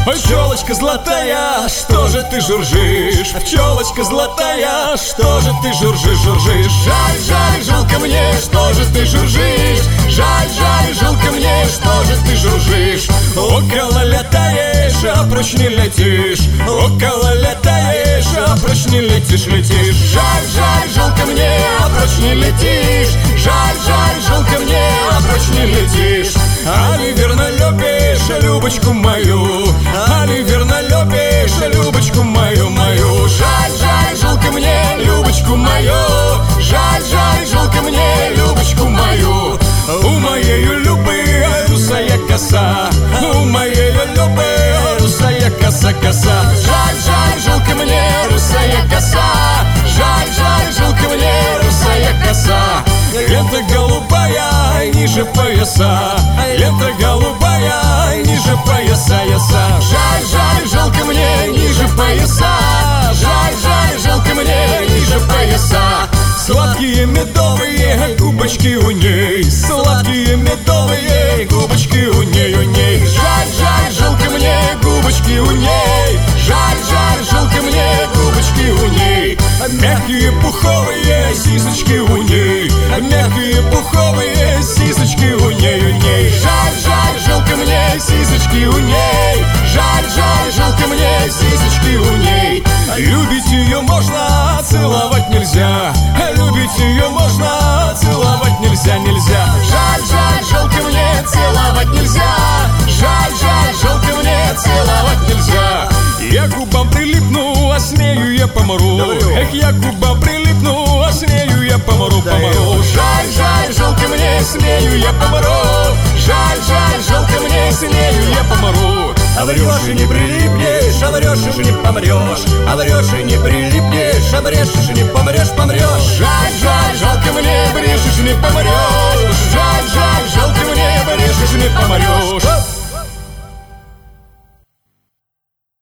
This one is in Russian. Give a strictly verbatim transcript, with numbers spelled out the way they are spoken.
Пчелочка золотая, что же ты жужжишь? Пчелочка золотая, что же ты жужжишь, жужжишь? Жаль, жаль, жалко мне, что же ты жужжишь? Жаль, жаль, жалко мне, что же ты жужжишь? Около летаешь, а прочь не летишь. Около летаешь, а прочь не летишь, летишь. Жаль, жаль, жалко мне, а прочь не летишь. Жаль, жаль, жалко мне, а прочь не летишь. Али верно любишь Любочку мою, али верно любишь Любочку мою, мою. Жаль, жаль, жалко мне Любочку мою. Жаль, жаль, жалко мне Любочку мою. У моей Любы русая коса, у моей Любы русая коса, коса. Жаль, жаль, жалко мне русая коса. Жаль, жаль, жалко мне русая коса. Лента голубая, ниже пояса. Лента голубая, ниже пояса, яса. Жаль, жаль, жалко мне ниже пояса. Жаль, жаль, жалко мне ниже пояса. Сладкие медовые губочки у ней, сладкие медовые губочки у ней, у ней. Жаль, жаль, жалко мне губочки у ней. Жаль, жаль, жалко мне губочки у ней. Мягкие пуховые сисочки у ней. Мягкие пуховые сисочки у ней, у ней. Жаль, жаль, жалко мне сисочки у ней. Жаль, жаль, жалко мне сисочки у ней. Любить ее можно, целовать нельзя. Любить ее можно, целовать нельзя, нельзя. Жаль, жаль, жалко мне, целовать нельзя. Жаль, жаль, жалко мне, целовать нельзя. Я к губам прилипну, а с нею я помру. Добрю. Эх, я к губам прилипну, а с нею я помру, да помру. Жаль, жаль, жалко мне, с нею я помру. Жаль, жаль, жалко мне, с нею я помру. А врешь и не прилипнешь, а врешь и не помрешь. А врешь и не прилипнешь, а брешешь и не помрешь, помрешь. Жаль, жаль, жалко мне, брешешь и не помрешь.